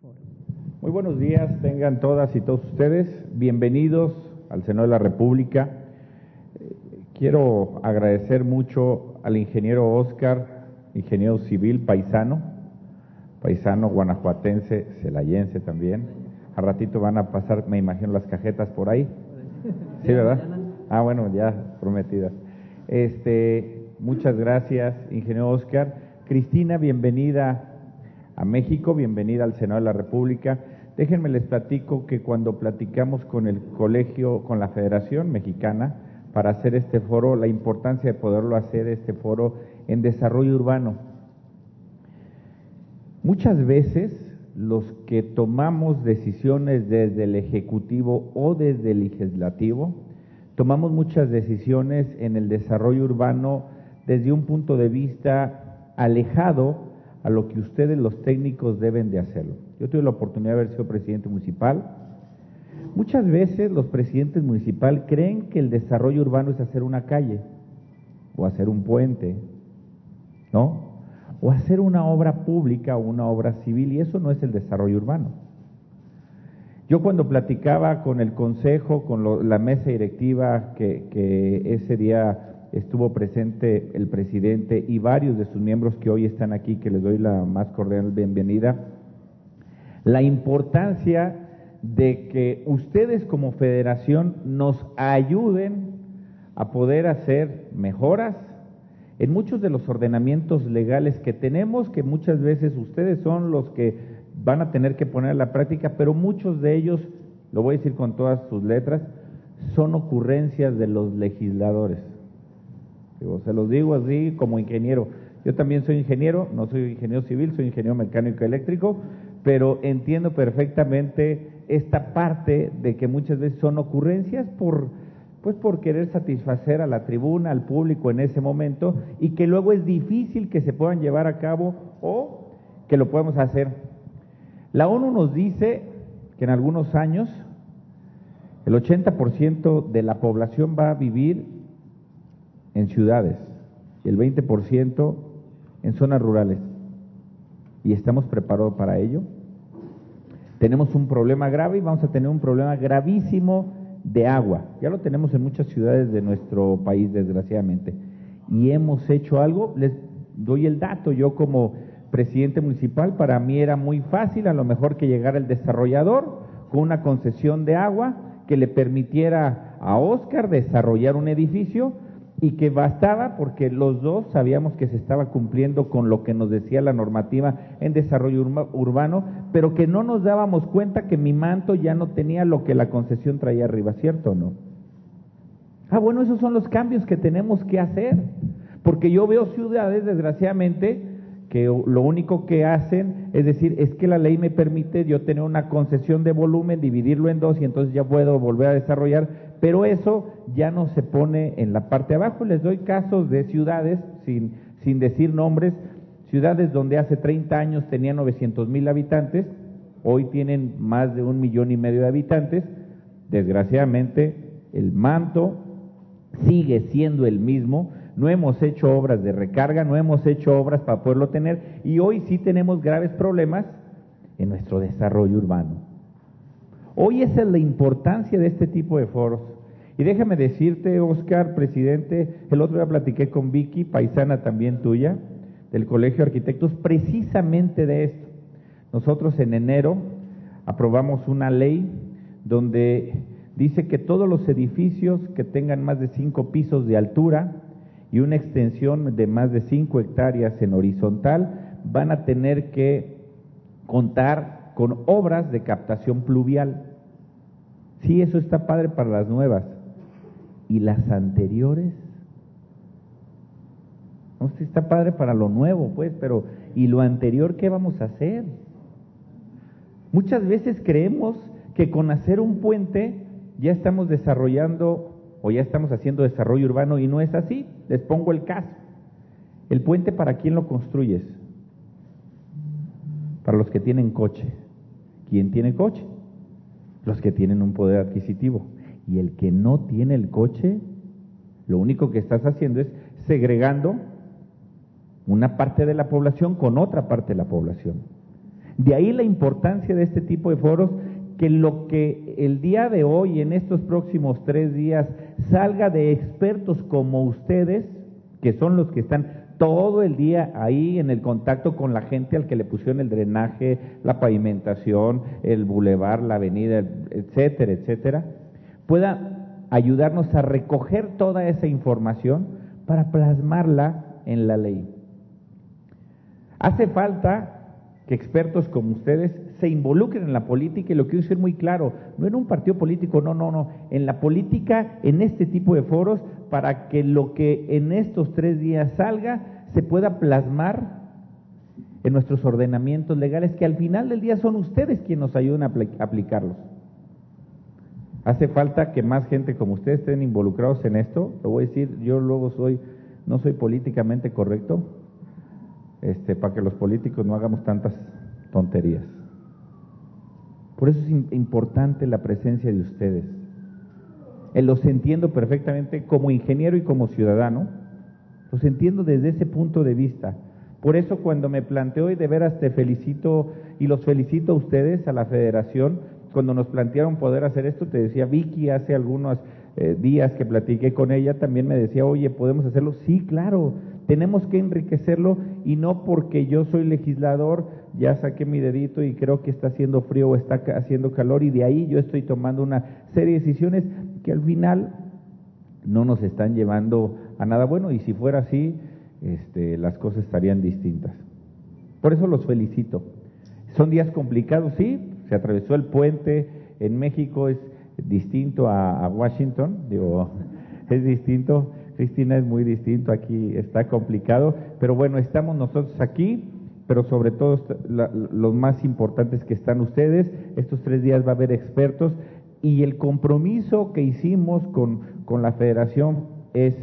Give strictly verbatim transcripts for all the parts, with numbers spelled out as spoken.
foro. Muy buenos días, tengan todas y todos ustedes. Bienvenidos al Senado de la República. Eh, quiero agradecer mucho al ingeniero Oscar, ingeniero civil paisano, paisano guanajuatense, celayense también. A ratito van a pasar, me imagino, las cajetas por ahí. Sí, ¿verdad? Ah, bueno, ya prometidas. Este, muchas gracias, ingeniero Oscar. Cristina, bienvenida a México, bienvenida al Senado de la República. Déjenme les platico que cuando platicamos con el colegio, con la Federación Mexicana, para hacer este foro, la importancia de poderlo hacer, este foro en desarrollo urbano. Muchas veces los que tomamos decisiones desde el Ejecutivo o desde el Legislativo, tomamos muchas decisiones en el desarrollo urbano desde un punto de vista alejado a lo que ustedes los técnicos deben de hacerlo. Yo tuve la oportunidad de haber sido presidente municipal. Muchas veces los presidentes municipales creen que el desarrollo urbano es hacer una calle, o hacer un puente, ¿no? O hacer una obra pública o una obra civil, y eso no es el desarrollo urbano. Yo cuando platicaba con el consejo, con lo, la mesa directiva, que, que ese día estuvo presente el presidente y varios de sus miembros que hoy están aquí, que les doy la más cordial bienvenida, la importancia de que ustedes como federación nos ayuden a poder hacer mejoras en muchos de los ordenamientos legales que tenemos, que muchas veces ustedes son los que van a tener que poner a la práctica, pero muchos de ellos, lo voy a decir con todas sus letras, son ocurrencias de los legisladores. Digo, se los digo así como ingeniero. Yo también soy ingeniero, no soy ingeniero civil, soy ingeniero mecánico eléctrico, pero entiendo perfectamente esta parte de que muchas veces son ocurrencias por, pues por querer satisfacer a la tribuna, al público en ese momento, y que luego es difícil que se puedan llevar a cabo o que lo podamos hacer. La ONU nos dice que en algunos años el ochenta por ciento de la población va a vivir en ciudades y el veinte por ciento en zonas rurales. ¿Y estamos preparados para ello? Tenemos un problema grave y vamos a tener un problema gravísimo de agua. Ya lo tenemos en muchas ciudades de nuestro país, desgraciadamente. ¿Y hemos hecho algo? Les doy el dato. Yo como presidente municipal, para mí era muy fácil, a lo mejor que llegara el desarrollador con una concesión de agua que le permitiera a Oscar desarrollar un edificio, y que bastaba porque los dos sabíamos que se estaba cumpliendo con lo que nos decía la normativa en desarrollo urba, urbano, pero que no nos dábamos cuenta que mi manto ya no tenía lo que la concesión traía arriba, ¿cierto o no? Ah, bueno, esos son los cambios que tenemos que hacer, porque yo veo ciudades, desgraciadamente, que lo único que hacen es decir, es que la ley me permite yo tener una concesión de volumen, dividirlo en dos y entonces ya puedo volver a desarrollar, pero eso ya no se pone en la parte de abajo. Les doy casos de ciudades, sin, sin decir nombres, ciudades donde hace treinta años tenían novecientos mil habitantes, hoy tienen más de un millón y medio de habitantes. Desgraciadamente el manto sigue siendo el mismo. No hemos hecho obras de recarga, no hemos hecho obras para poderlo tener, y hoy sí tenemos graves problemas en nuestro desarrollo urbano. Hoy esa es la importancia de este tipo de foros. Y déjame decirte, Oscar, presidente, el otro día platiqué con Vicky, paisana también tuya, del Colegio de Arquitectos, precisamente de esto. Nosotros en enero aprobamos una ley donde dice que todos los edificios que tengan más de cinco pisos de altura y una extensión de más de cinco hectáreas en horizontal van a tener que contar con obras de captación pluvial. Sí, eso está padre para las nuevas. ¿Y las anteriores? No, sí está padre para lo nuevo, pues, pero ¿y lo anterior qué vamos a hacer? Muchas veces creemos que con hacer un puente ya estamos desarrollando o ya estamos haciendo desarrollo urbano, y no es así. Les pongo el caso. ¿El puente para quién lo construyes? Para los que tienen coche. ¿Quién tiene coche? Los que tienen un poder adquisitivo. Y el que no tiene el coche, lo único que estás haciendo es segregando una parte de la población con otra parte de la población. De ahí la importancia de este tipo de foros, que lo que el día de hoy, en estos próximos tres días, salga de expertos como ustedes, que son los que están todo el día ahí en el contacto con la gente al que le pusieron el drenaje, la pavimentación, el bulevar, la avenida, etcétera, etcétera, pueda ayudarnos a recoger toda esa información para plasmarla en la ley. Hace falta que expertos como ustedes se involucren en la política, y lo quiero decir muy claro, no en un partido político, no, no, no, en la política, en este tipo de foros, para que lo que en estos tres días salga se pueda plasmar en nuestros ordenamientos legales, que al final del día son ustedes quienes nos ayudan a apl- aplicarlos. Hace falta que más gente como ustedes estén involucrados en esto. Lo voy a decir, yo luego soy, no soy políticamente correcto, este, para que los políticos no hagamos tantas tonterías. Por eso es importante la presencia de ustedes. Eh, los entiendo perfectamente como ingeniero y como ciudadano, los entiendo desde ese punto de vista. Por eso cuando me planteo, y de veras te felicito, y los felicito a ustedes, a la federación, cuando nos plantearon poder hacer esto, te decía Vicky, hace algunos eh, días que platiqué con ella, también me decía, oye, ¿podemos hacerlo? Sí, claro, tenemos que enriquecerlo, y no porque yo soy legislador, ya saqué mi dedito y creo que está haciendo frío o está haciendo calor, y de ahí yo estoy tomando una serie de decisiones que al final no nos están llevando a nada bueno, y si fuera así, este, las cosas estarían distintas. Por eso los felicito. Son días complicados, sí, se atravesó el puente, en México es distinto a, a Washington, digo, es distinto, Cristina, es muy distinto, aquí está complicado, pero bueno, estamos nosotros aquí, pero sobre todo la, los más importantes que están ustedes. Estos tres días va a haber expertos, y el compromiso que hicimos con, con la federación es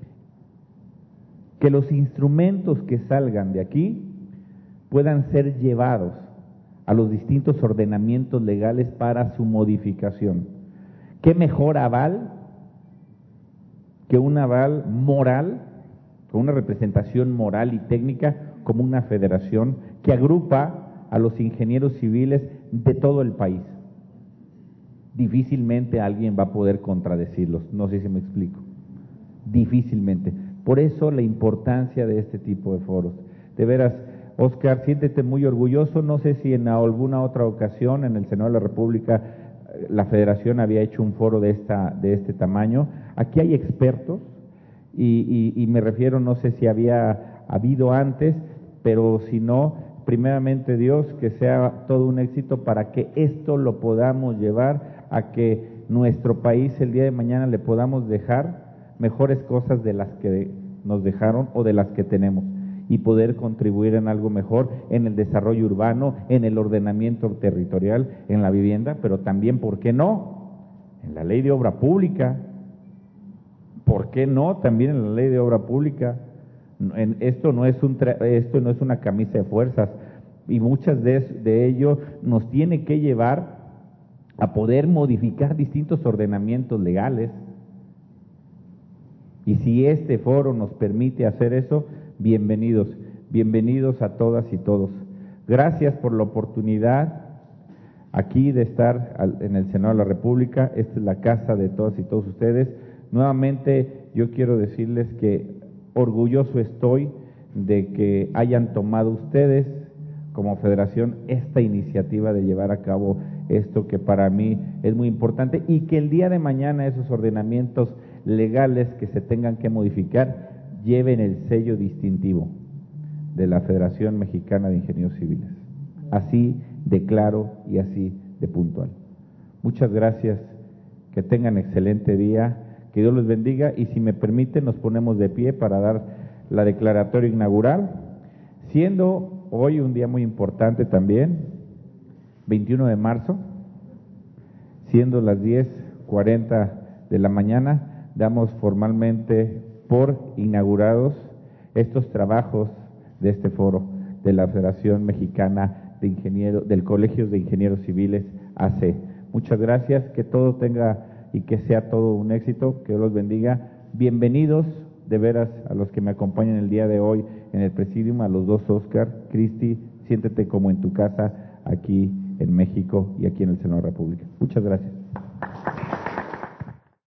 que los instrumentos que salgan de aquí puedan ser llevados a los distintos ordenamientos legales para su modificación. ¿Qué mejor aval que un aval moral, con una representación moral y técnica, como una federación que agrupa a los ingenieros civiles de todo el país? Difícilmente alguien va a poder contradecirlos, no sé si me explico, difícilmente. Por eso la importancia de este tipo de foros. De veras, Oscar, siéntete muy orgulloso. No sé si en alguna otra ocasión en el Senado de la República la Federación había hecho un foro de esta de este tamaño. Aquí hay expertos, y, y, y me refiero, no sé si había habido antes, pero si no, primeramente Dios, que sea todo un éxito para que esto lo podamos llevar a que nuestro país el día de mañana le podamos dejar mejores cosas de las que nos dejaron o de las que tenemos, y poder contribuir en algo mejor en el desarrollo urbano, en el ordenamiento territorial, en la vivienda, pero también, ¿por qué no?, en la ley de obra pública. ¿Por qué no? También en la ley de obra pública. En, esto no es un tra esto no es una camisa de fuerzas, y muchas de, de ello nos tiene que llevar a poder modificar distintos ordenamientos legales. Y si este foro nos permite hacer eso, bienvenidos, bienvenidos a todas y todos. Gracias por la oportunidad aquí de estar en el Senado de la República. Esta es la casa de todas y todos ustedes. Nuevamente yo quiero decirles que orgulloso estoy de que hayan tomado ustedes como federación esta iniciativa de llevar a cabo esto, que para mí es muy importante, y que el día de mañana esos ordenamientos legales que se tengan que modificar lleven el sello distintivo de la Federación Mexicana de Ingenieros Civiles. Así de claro y así de puntual. Muchas gracias, que tengan excelente día, que Dios los bendiga, y si me permiten nos ponemos de pie para dar la declaratoria inaugural, siendo hoy un día muy importante también, veintiuno de marzo, siendo las diez cuarenta de la mañana, damos formalmente por inaugurados estos trabajos de este foro de la Federación Mexicana de Ingenieros, del Colegio de Ingenieros Civiles A C. Muchas gracias, que todo tenga y que sea todo un éxito, que Dios los bendiga. Bienvenidos de veras a los que me acompañan el día de hoy en el presidium, a los dos Oscar, Cristi, siéntete como en tu casa aquí en México y aquí en el Senado de la República. Muchas gracias.